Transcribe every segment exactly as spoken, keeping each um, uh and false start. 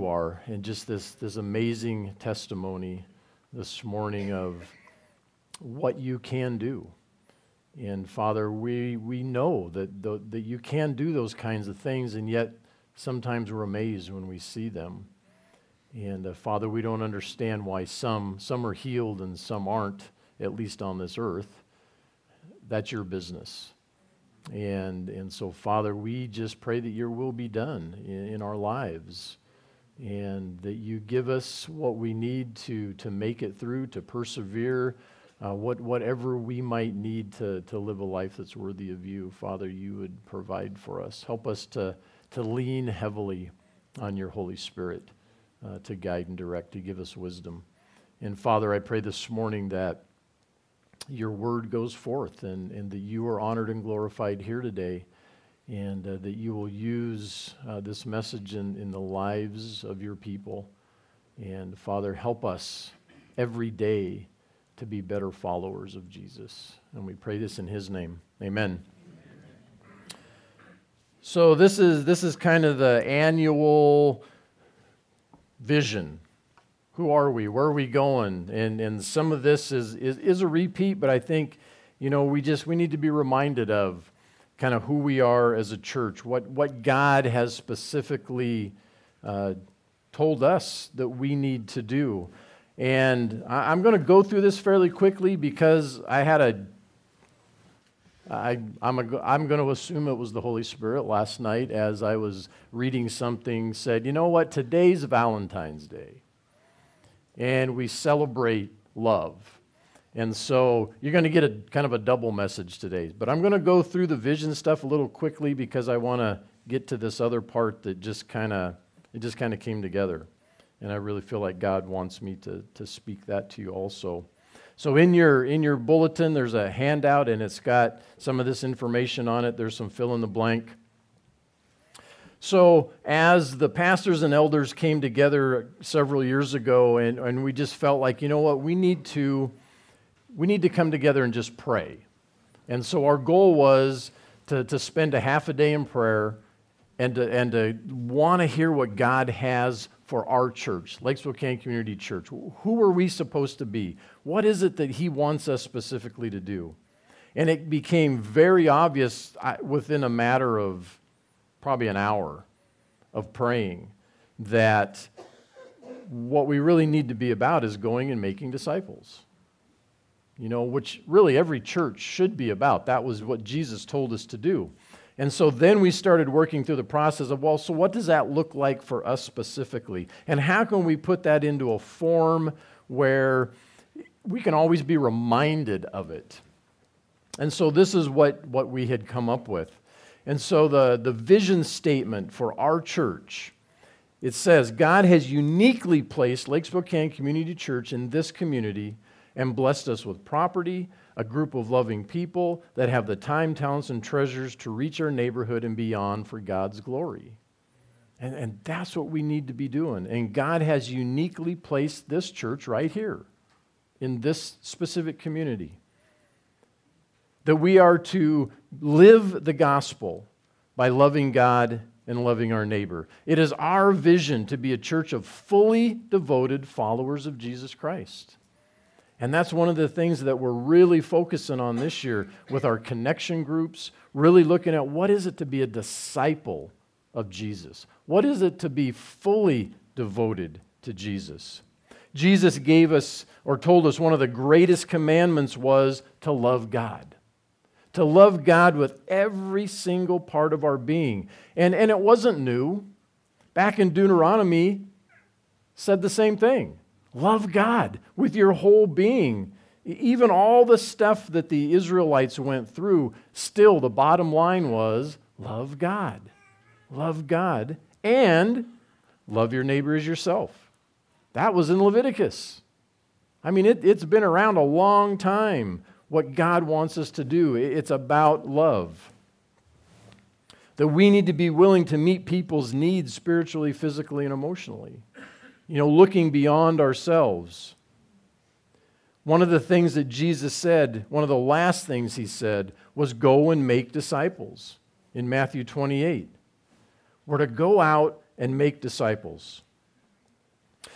you are, and just this, this amazing testimony this morning of what you can do. And Father, we we know that the, that you can do those kinds of things, and yet sometimes we're amazed when we see them. And uh, Father, we don't understand why some some are healed and some aren't, at least on this earth. That's your business. And and so, Father, we just pray that your will be done in, in our lives, and that you give us what we need to to make it through, to persevere, uh, what whatever we might need to to live a life that's worthy of you. Father, you would provide for us. Help us to to lean heavily on your Holy Spirit uh, to guide and direct, to give us wisdom. And Father, I pray this morning that your word goes forth, and, and that you are honored and glorified here today, and uh, that you will use uh, this message in, in the lives of your people. And Father, help us every day to be better followers of Jesus. And we pray this in his name. Amen. So this is this is kind of the annual vision. Who are we? Where are we going? And and some of this is, is is a repeat, but I think, you know, we just we need to be reminded of kind of who we are as a church, what what God has specifically uh, told us that we need to do. And I, I'm going to go through this fairly quickly because I had a I, I'm, a, I'm going to assume it was the Holy Spirit last night as I was reading something, said, you know what, today's Valentine's Day, and we celebrate love. And so you're going to get a kind of a double message today. But I'm going to go through the vision stuff a little quickly because I want to get to this other part that just kind of, it just kind of came together. And I really feel like God wants me to, to speak that to you also. So in your in your bulletin, there's a handout, and it's got some of this information on it. There's some fill in the blank. So as the pastors and elders came together several years ago, and, and we just felt like, you know what, we need to we need to come together and just pray. And so our goal was to, to spend a half a day in prayer and to, and to want to hear what God has for our church, Lake Spokane Community Church. Who are we supposed to be? What is it that he wants us specifically to do? And it became very obvious within a matter of probably an hour of praying that what we really need to be about is going and making disciples. You know, which really every church should be about. That was what Jesus told us to do. And so then we started working through the process of, well, so what does that look like for us specifically? And how can we put that into a form where we can always be reminded of it? And so this is what, what we had come up with. And so the, the vision statement for our church, it says, God has uniquely placed Lake Spokane Community Church in this community and blessed us with property, a group of loving people that have the time, talents, and treasures to reach our neighborhood and beyond for God's glory. And, and that's what we need to be doing. And God has uniquely placed this church right here in this specific community. That we are to live the gospel by loving God and loving our neighbor. It is our vision to be a church of fully devoted followers of Jesus Christ. And that's one of the things that we're really focusing on this year with our connection groups, really looking at what is it to be a disciple of Jesus? What is it to be fully devoted to Jesus? Jesus gave us or told us one of the greatest commandments was to love God. To love God with every single part of our being. And, and it wasn't new. Back in Deuteronomy, said the same thing. Love God with your whole being. Even all the stuff that the Israelites went through, still the bottom line was love God. Love God and love your neighbor as yourself. That was in Leviticus. I mean, it, it's been around a long time what God wants us to do. It's about love. That we need to be willing to meet people's needs spiritually, physically, and emotionally. You know, looking beyond ourselves. One of the things that Jesus said, one of the last things he said, was go and make disciples in Matthew twenty-eight. We're to go out and make disciples.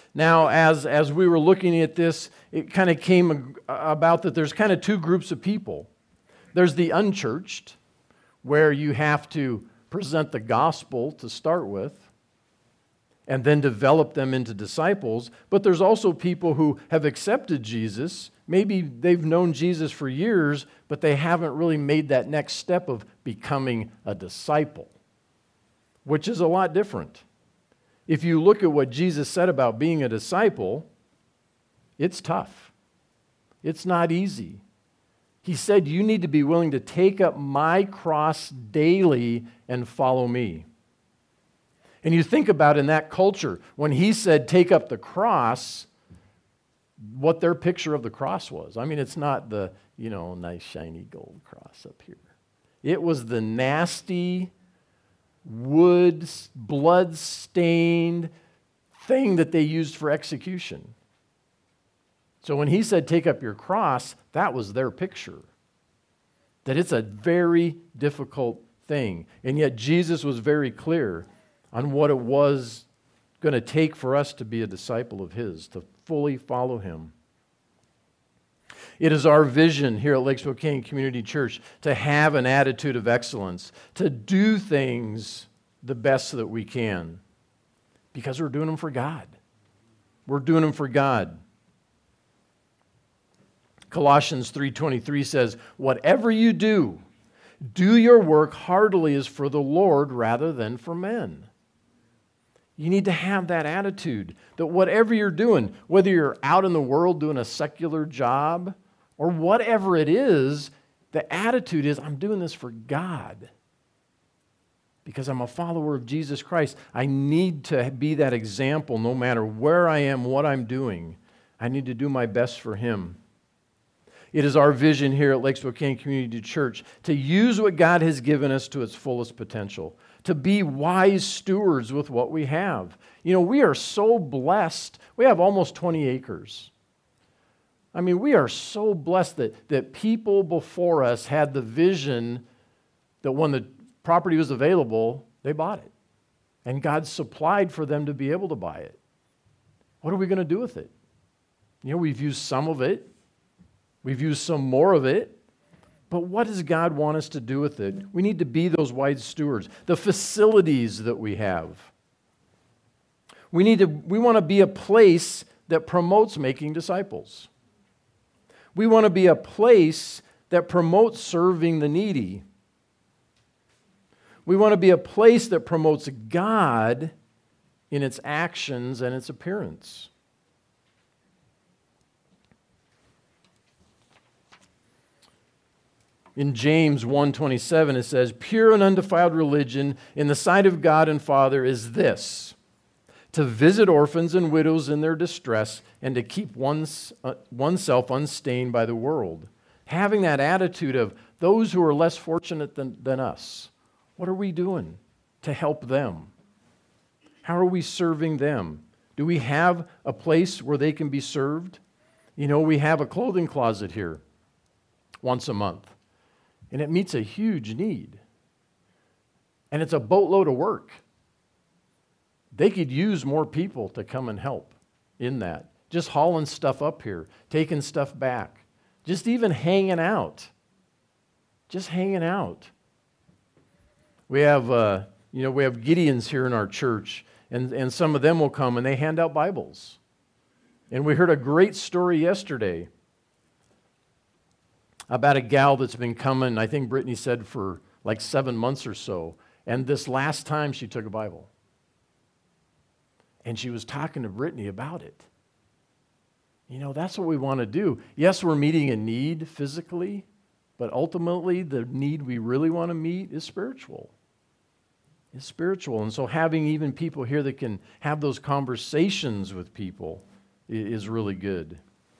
Now, as, as we were looking at this, it kind of came about that there's kind of two groups of people. There's the unchurched, where you have to present the gospel to start with, and then develop them into disciples. But there's also people who have accepted Jesus. Maybe they've known Jesus for years, but they haven't really made that next step of becoming a disciple, which is a lot different. If you look at what Jesus said about being a disciple, it's tough. It's not easy. He said, you need to be willing to take up my cross daily and follow me. And you think about in that culture, when he said, take up the cross, what their picture of the cross was. I mean, it's not the, you know, nice shiny gold cross up here. It was the nasty, wood, blood-stained thing that they used for execution. So when he said, take up your cross, that was their picture. That it's a very difficult thing. And yet Jesus was very clear on what it was going to take for us to be a disciple of his, to fully follow him. It is our vision here at Lake Spokane Community Church to have an attitude of excellence, to do things the best that we can, because we're doing them for God. We're doing them for God. Colossians three twenty-three says, whatever you do, do your work heartily as for the Lord rather than for men. You need to have that attitude that whatever you're doing, whether you're out in the world doing a secular job or whatever it is, the attitude is, I'm doing this for God because I'm a follower of Jesus Christ. I need to be that example no matter where I am, what I'm doing. I need to do my best for him. It is our vision here at Lake Spokane Community Church to use what God has given us to its fullest potential, to be wise stewards with what we have. You know, we are so blessed. We have almost twenty acres. I mean, we are so blessed that, that people before us had the vision that when the property was available, they bought it. And God supplied for them to be able to buy it. What are we going to do with it? You know, we've used some of it. We've used some more of it, but what does God want us to do with it? We need to be those wise stewards. The facilities that we have. We need to, we want to be a place that promotes making disciples. We want to be a place that promotes serving the needy. We want to be a place that promotes God in its actions and its appearance. In James one twenty-seven, it says, pure and undefiled religion in the sight of God and Father is this, to visit orphans and widows in their distress and to keep one's, uh, oneself unstained by the world. Having that attitude of those who are less fortunate than, than us. What are we doing to help them? How are we serving them? Do we have a place where they can be served? You know, we have a clothing closet here once a month. And it meets a huge need. And it's a boatload of work. They could use more people to come and help in that. Just hauling stuff up here, taking stuff back, just even hanging out. Just hanging out. We have, uh, you know, we have Gideons here in our church, and, and some of them will come and they hand out Bibles. And we heard a great story yesterday about a gal that's been coming, I think Brittany said, for like seven months or so. And this last time she took a Bible. And she was talking to Brittany about it. You know, that's what we want to do. Yes, we're meeting a need physically, but ultimately the need we really want to meet is spiritual. It's spiritual. And so having even people here that can have those conversations with people is really good.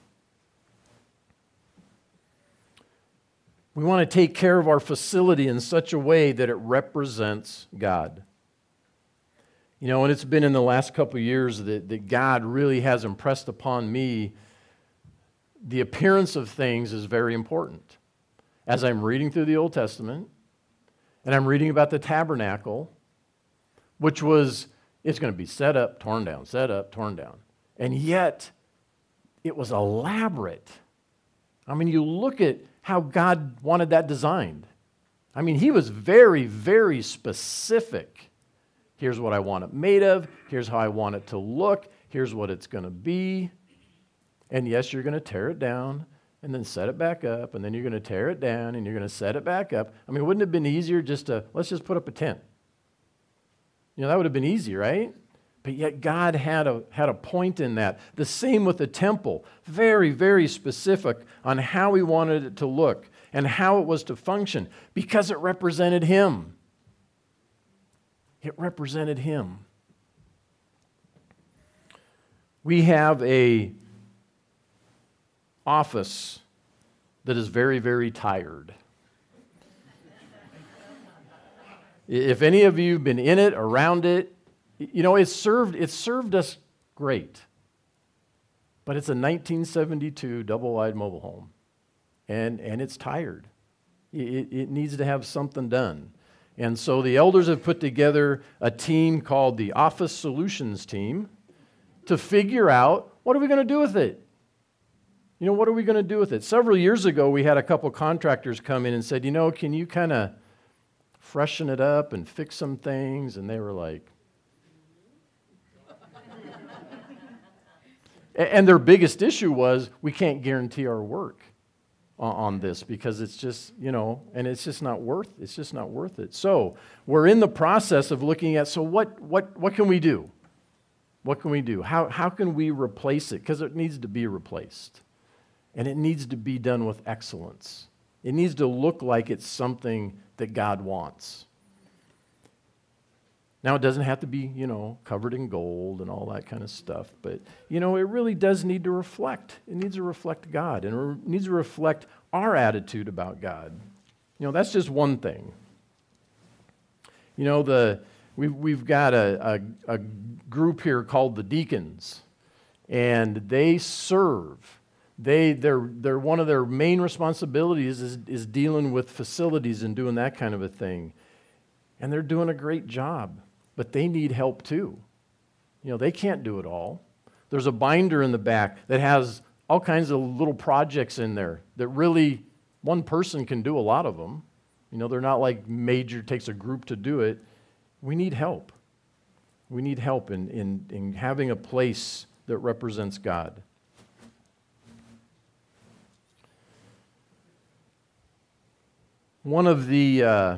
We want to take care of our facility in such a way that it represents God. You know, and it's been in the last couple of years that, that God really has impressed upon me the appearance of things is very important. As I'm reading through the Old Testament, and I'm reading about the tabernacle, which was, it's going to be set up, torn down, set up, torn down. And yet, it was elaborate. I mean, you look at how God wanted that designed. I mean, he was very, very specific. Here's what I want it made of. Here's how I want it to look. Here's what it's going to be. And yes, you're going to tear it down and then set it back up. And then you're going to tear it down and you're going to set it back up. I mean, wouldn't it have been easier just to, let's just put up a tent? You know, that would have been easy, right? But yet God had a, had a point in that. The same with the temple. Very, very specific on how he wanted it to look and how it was to function because it represented him. It represented him. We have a office that is very, very tired. If any of you have been in it, around it, you know, it's served, it's served us great. But it's a nineteen seventy-two double-wide mobile home, and, and it's tired. It, it needs to have something done. And so the elders have put together a team called the Office Solutions Team to figure out, what are we going to do with it? You know, what are we going to do with it? Several years ago, we had a couple contractors come in and said, you know, can you kind of freshen it up and fix some things? And they were like, and their biggest issue was, we can't guarantee our work on this because it's just, you know, and it's just not worth, it's just not worth it. So we're in the process of looking at, so what, what, what can we do? What can we do? How, how can we replace it? Because it needs to be replaced. And it needs to be done with excellence. It needs to look like it's something that God wants. Now, it doesn't have to be, you know, covered in gold and all that kind of stuff, but, you know, it really does need to reflect. It needs to reflect God, and it needs to reflect our attitude about God. You know, that's just one thing. You know, the we've, we've got a, a, a group here called the deacons, and they serve. They, they're, they're one of their main responsibilities is, is dealing with facilities and doing that kind of a thing. And they're doing a great job. But they need help too. You know, they can't do it all. There's a binder in the back that has all kinds of little projects in there that really one person can do a lot of them. You know, they're not like major, takes a group to do it. We need help. We need help in, in, in having a place that represents God. One of the... Uh,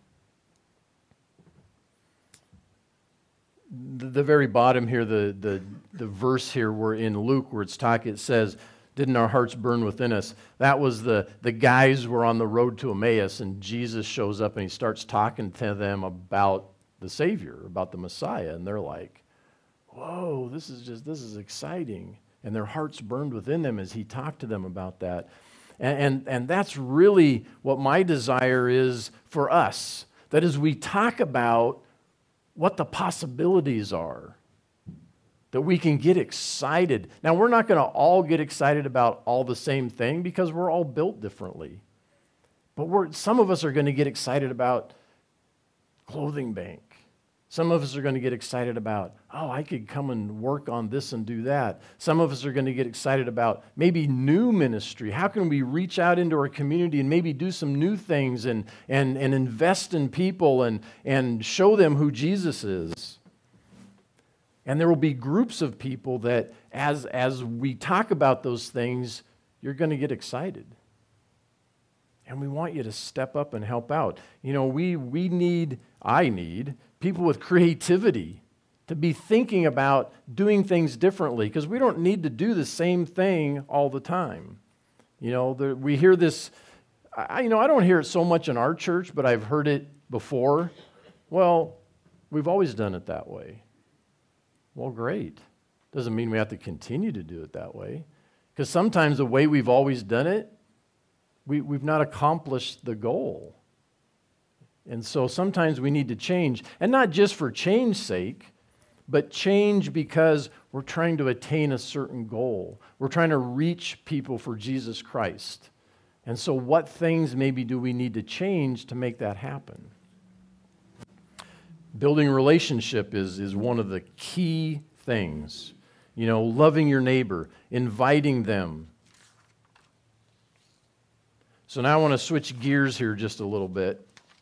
The very bottom here, the, the, the verse here, we're in Luke where it's talking, it says, didn't our hearts burn within us? That was the, the guys were on the road to Emmaus, and Jesus shows up and he starts talking to them about the Savior, about the Messiah, and they're like, whoa, this is just, this is exciting. And their hearts burned within them as he talked to them about that. And, and, and that's really what my desire is for us, that as we talk about what the possibilities are, that we can get excited. Now, we're not going to all get excited about all the same thing because we're all built differently. But we're, some of us are going to get excited about clothing bank. Some of us are going to get excited about, oh, I could come and work on this and do that. Some of us are going to get excited about maybe new ministry. How can we reach out into our community and maybe do some new things and, and, and invest in people and, and show them who Jesus is? And there will be groups of people that as, as we talk about those things, you're going to get excited. And we want you to step up and help out. You know, we, we need, I need, people with creativity to be thinking about doing things differently because we don't need to do the same thing all the time. You know, the, we hear this, I, you know, I don't hear it so much in our church, but I've heard it before. Well, we've always done it that way. Well, great. Doesn't mean we have to continue to do it that way because sometimes the way we've always done it, we, we've not accomplished the goal. And so sometimes we need to change, and not just for change's sake, but change because we're trying to attain a certain goal. We're trying to reach people for Jesus Christ. And so what things maybe do we need to change to make that happen? Building relationship is, is one of the key things. you know, loving your neighbor, inviting them. So now I want to switch gears here just a little bit.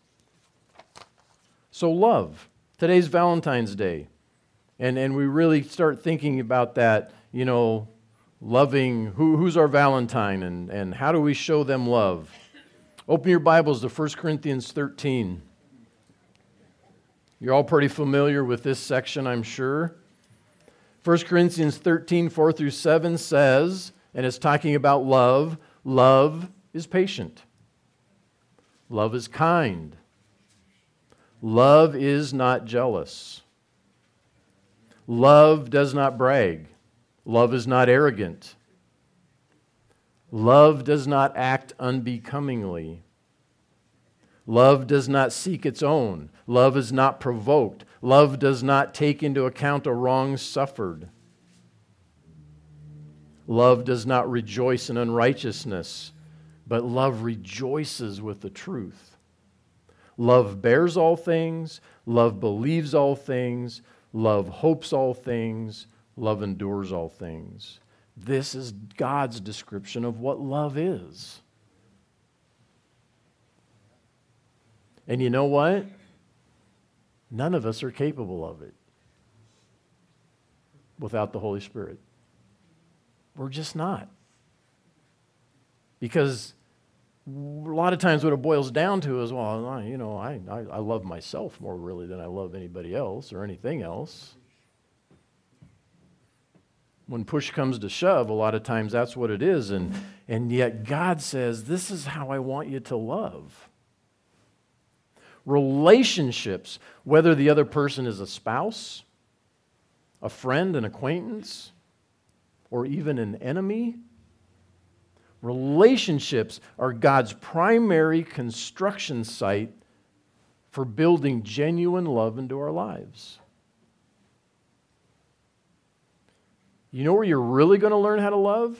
So love. Today's Valentine's Day. And and we really start thinking about that, you know, loving, who, who's our Valentine and, and how do we show them love? Open your Bibles to First Corinthians thirteen. You're all pretty familiar with this section, I'm sure. First Corinthians thirteen, four through seven says, and it's talking about love, love is patient. Love is kind. Love is not jealous. Love does not brag. Love is not arrogant. Love does not act unbecomingly. Love does not seek its own. Love is not provoked. Love does not take into account a wrong suffered. Love does not rejoice in unrighteousness, but love rejoices with the truth. Love bears all things. Love believes all things. Love hopes all things. Love endures all things. This is God's description of what love is. And you know what? None of us are capable of it without the Holy Spirit. We're just not. Because a lot of times what it boils down to is, well, you know, I, I, I love myself more really than I love anybody else or anything else. When push comes to shove, a lot of times that's what it is. And, and yet God says, this is how I want you to love. Relationships, whether the other person is a spouse, a friend, an acquaintance, or even an enemy, relationships are God's primary construction site for building genuine love into our lives. You know where you're really going to learn how to love?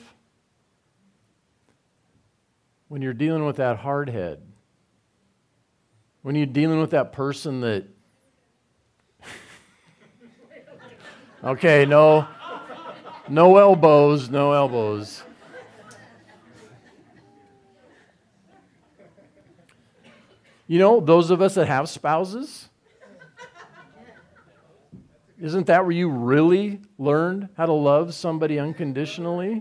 When you're dealing with that hard head. When you're dealing with that person that... Okay, no, no elbows, no elbows. You know, those of us that have spouses, isn't that where you really learned how to love somebody unconditionally?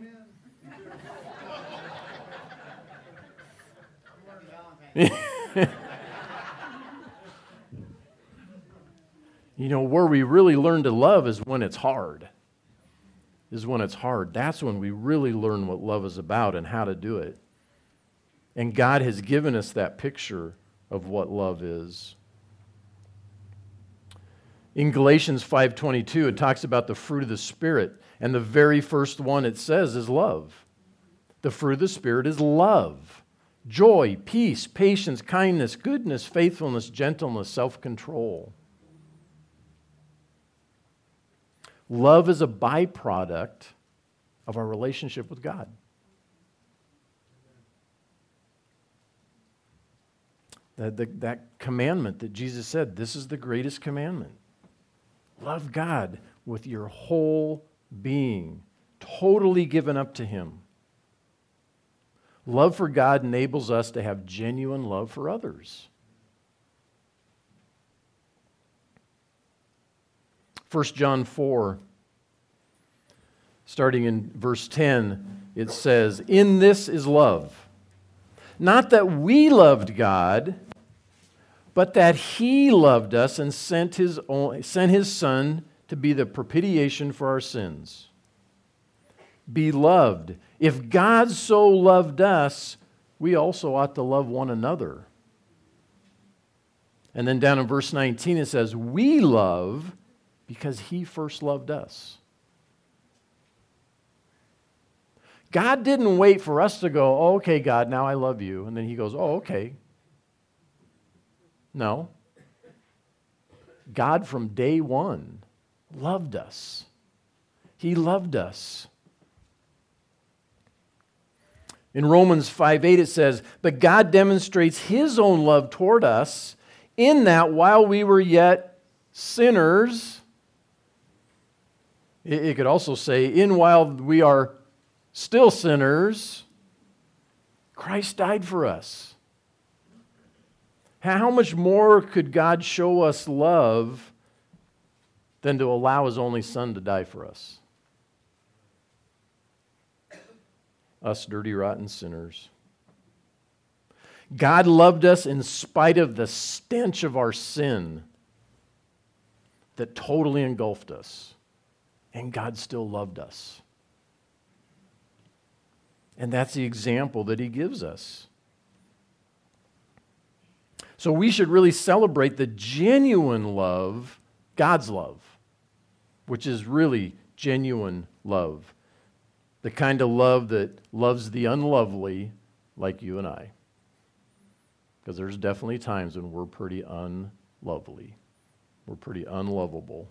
You know, where we really learn to love is when it's hard. Is when it's hard. That's when we really learn what love is about and how to do it. And God has given us that picture of what love is. In Galatians five twenty-two, it talks about the fruit of the Spirit, and the very first one it says is love. The fruit of the Spirit is love, joy, peace, patience, kindness, goodness, faithfulness, gentleness, self-control. Love is a byproduct of our relationship with God. That, the, that commandment that Jesus said, this is the greatest commandment. Love God with your whole being, totally given up to Him. Love for God enables us to have genuine love for others. First John four, starting in verse ten, it says, "In this is love, not that we loved God, but that He loved us and sent His own, sent His Son to be the propitiation for our sins." Beloved, if God so loved us, we also ought to love one another. And then down in verse nineteen it says, "We love because He first loved us." God didn't wait for us to go, "Oh, okay, God, now I love you." And then He goes, "Oh, okay." No. God from day one loved us. He loved us. In Romans five eight it says, "But God demonstrates His own love toward us in that while we were yet sinners, It, it could also say, in while we are still sinners, Christ died for us. How much more could God show us love than to allow his only son to die for us? Us dirty, rotten sinners. God loved us in spite of the stench of our sin that totally engulfed us. And God still loved us. And that's the example that he gives us. So we should really celebrate the genuine love, God's love, which is really genuine love. The kind of love that loves the unlovely like you and I. Because there's definitely times when we're pretty unlovely. We're pretty unlovable.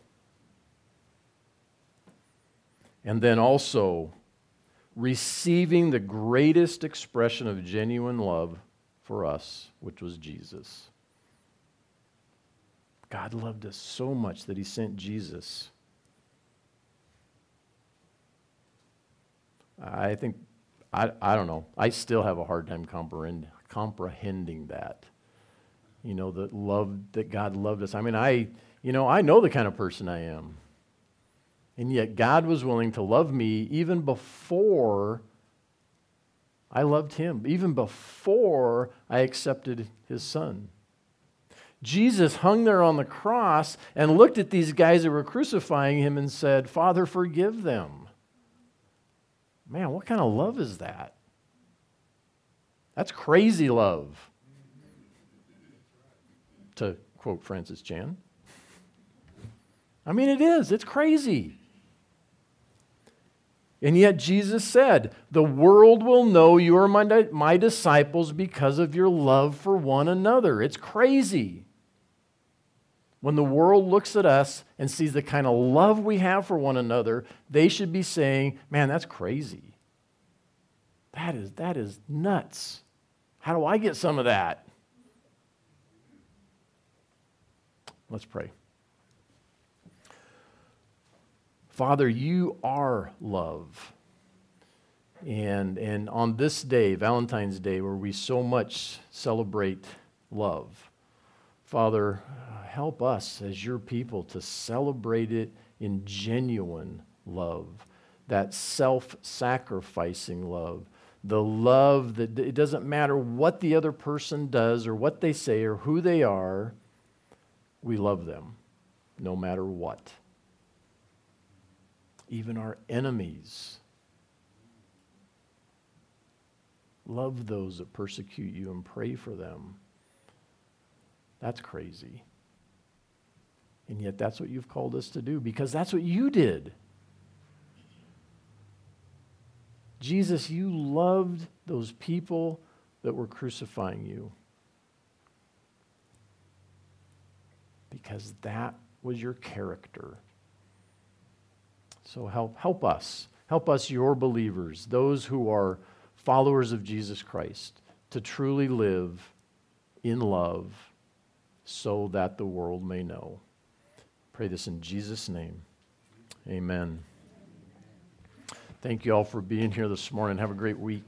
And then also receiving the greatest expression of genuine love for us, which was Jesus. God loved us so much that he sent Jesus. I think, I, I don't know, I still have a hard time comprehend, comprehending that. You know, that love, that God loved us. I mean, I, you know, I know the kind of person I am. And yet God was willing to love me even before I loved him, even before I accepted his son. Jesus hung there on the cross and looked at these guys that were crucifying him and said, Father, forgive them. Man, what kind of love is that? That's crazy love. To quote Francis Chan. I mean, it is. It's crazy. And yet Jesus said, the world will know you are my, my disciples because of your love for one another. It's crazy. When the world looks at us and sees the kind of love we have for one another, they should be saying, man, that's crazy. That is, that is nuts. How do I get some of that? Let's pray. Father, you are love. And, and on this day, Valentine's Day, where we so much celebrate love, Father, help us as your people to celebrate it in genuine love, that self-sacrificing love, the love that it doesn't matter what the other person does or what they say or who they are, we love them no matter what. Even our enemies. Love those that persecute you and pray for them. That's crazy. And yet that's what you've called us to do because that's what you did. Jesus, you loved those people that were crucifying you because that was your character. So help, help us. Help us, your believers, those who are followers of Jesus Christ, to truly live in love so that the world may know. Pray this in Jesus' name. Amen. Thank you all for being here this morning. Have a great week.